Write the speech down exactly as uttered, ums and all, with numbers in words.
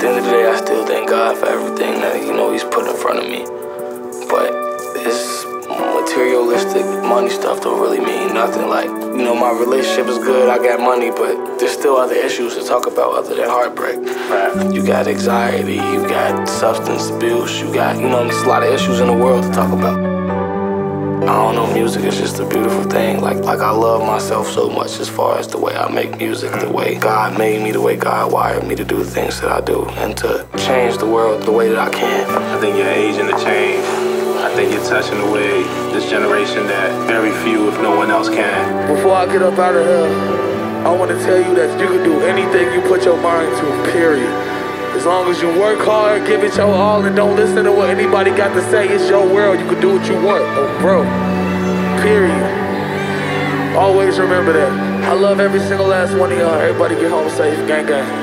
the end of the day, I still thank God for everything that, you know, he's put in front of me. But this materialistic money stuff don't really mean nothing. Like, you know, my relationship is good, I got money, but there's still other issues to talk about other than heartbreak. Right. You got anxiety, you got substance abuse, you got, you know, there's a lot of issues in the world to talk about. I don't know, music is just a beautiful thing. Like, like I love myself so much as far as the way I make music, the way God made me, the way God wired me to do the things that I do, and to change the world the way that I can. I think you're aging to change. I think you're touching the way this generation that very few, if no one else, can. Before I get up out of here, I want to tell you that you can do anything you put your mind to, period. As long as you work hard, give it your all, and don't listen to what anybody got to say. It's your world. You can do what you want. Oh, bro. Period. Always remember that. I love every single last one of y'all. Everybody get home safe. Gang, gang.